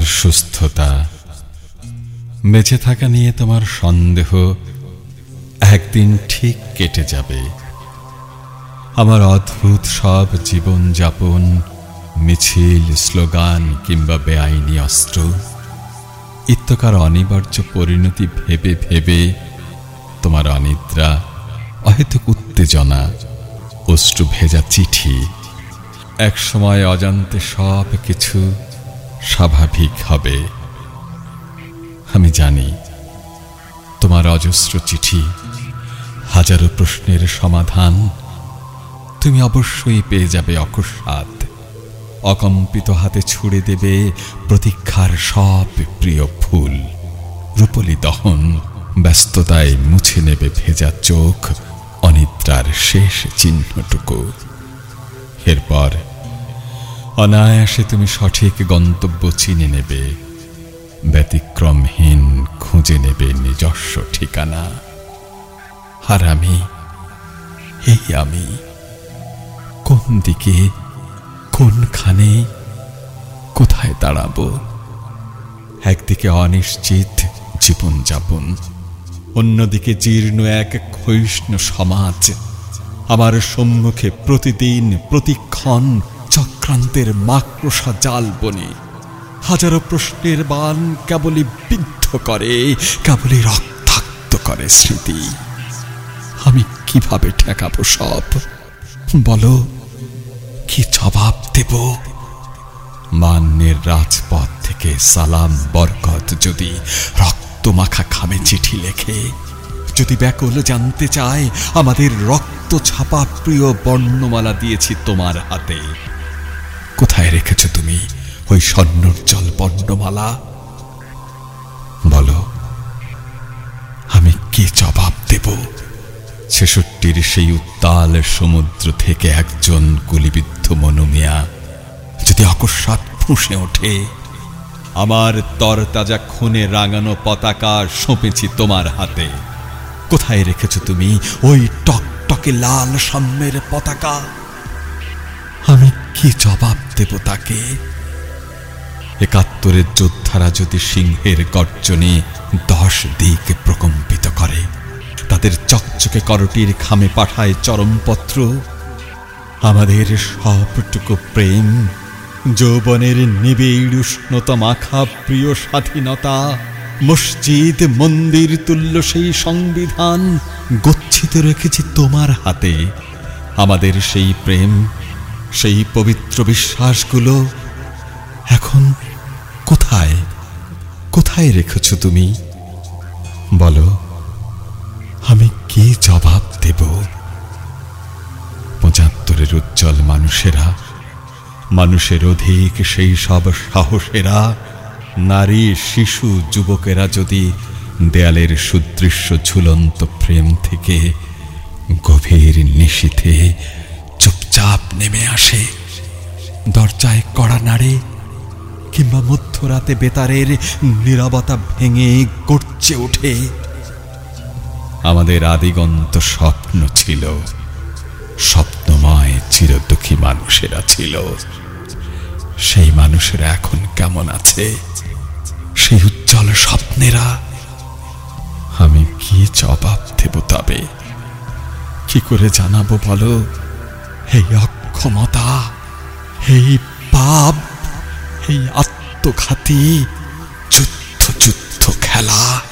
সুস্থতা, বেঁচে থাকা নিয়ে তোমার সন্দেহ একদিন ঠিক কেটে যাবে। আমার অদ্ভুত সব জীবন যাপন, মিছিল, স্লোগান কিংবা বেআইনি অস্ত্র ইত্যকার অনিবার্য পরিণতি ভেবে ভেবে তোমার অনিদ্রা, অহেতুক উত্তেজনা, অশ্রু ভেজা চিঠি একসময় অজান্তে সব কিছু স্বাভাবিক হবে। আমি জানি তোমার অজস্র চিঠি, হাজারো প্রশ্নের সমাধান তুমি অবশ্যই পেয়ে যাবে অকস্মাৎ। অকম্পিত হাতে ছুড়ে দেবে প্রতীক্ষার সব প্রিয় ফুল। রূপলি দহন ব্যস্ততায় মুছে নেবে ভেজা চোখ, অনিদ্রার শেষ চিহ্নটুকু। এরপর অনায়াসে তুমি সঠিক গন্তব্য চিনে নেবে, ব্যতিক্রমহীন খুঁজে নেবে নিজস্ব ঠিকানা। আর আমি, এই আমি, কোন দিকে, কোনখানে, কোথায় দাঁড়াবো? একদিকে অনিশ্চিত জীবনযাপন, অন্যদিকে জীর্ণ এক ক্ষয়িষ্ণু সমাজ। আমার সম্মুখে প্রতিদিন প্রতিক্ষণ চক্রান্তের মাকড়সা জাল বনে। হাজারো প্রশ্নের বান কেবলই বিদ্ধ করে, কেবলই রক্তাক্ত করে স্মৃতি। আমি কিভাবে ঠেকাবো সব? বলো, কি জবাব দেব? মান্যের রাজপথ থেকে সালাম বরকত যদি রক্তমাখা খামে চিঠি লেখে, যদি ব্যাকুল জানতে চায় আমাদের রক্ত ছাপা প্রিয় বর্ণমালা দিয়েছি তোমার হাতে, কোথায় রেখেছ তুমি ওই স্বর্ণোজ্জ্বল বর্ণমালা? বলো, আমি কি জবাব দেব? ৬৬-র সেই উত্তাল সমুদ্র থেকে একজন গুলিবিদ্ধ মনুমিয়া যদি অকস্মাৎ ফুঁসে ওঠে, আমার তরতাজা খুনে রাঙানো পতাকা সঁপেছি তোমার হাতে, কোথায় রেখেছ তুমি ওই টকটকে লাল সাম্যের পতাকা? আমি কি জবাব দেব তাকে? ৭১-এর যোদ্ধারা যদি সিংহের গর্জনে ১০ দিক প্রকম্পিত করে, তাদের চকচকে করটির খামে পাঠায় চরমপত্র, আমাদের সবটুকু প্রেম, যৌবনের নিবিড় উষ্ণতা মাখা প্রিয় স্বাধীনতা, মসজিদ মন্দির তুল্য সেই সংবিধান গচ্ছিত রেখেছি তোমার হাতে। আমাদের সেই প্রেম, সেই পবিত্র বিশ্বাসগুলো এখন কোথায়, কোথায় রেখেছ তুমি? বলো, আমি কি জবাব দেব? ৭৫-এর উজ্জ্বল মানুষেরা, মানুষের অধিক সেই সব সাহসেরা, নারী, শিশু, যুবকেরা যদি দেয়ালের সুদৃশ্য ঝুলন্ত ফ্রেম থেকে গভীর নিশীথে চুপচাপ নেমে আসে, দরজায় কড়া নাড়ে, কিংবা মধ্যরাতে বেতারের নীরবতা ভেঙে গর্জে ওঠে, আমাদের আদিগন্ত স্বপ্ন ছিল, স্বপ্নময় চিরদুঃখী মানুষেরা ছিল। সেই মানুষেরা এখন কেমন আছে? সেই উজ্জ্বল স্বপ্নেরা? আমি কি জবাব দেব তবে? কি করে জানাবো বলো? এই অক্ষমতা, এই পাপ, এই আত্মঘাতী যুদ্ধ যুদ্ধ খেলা।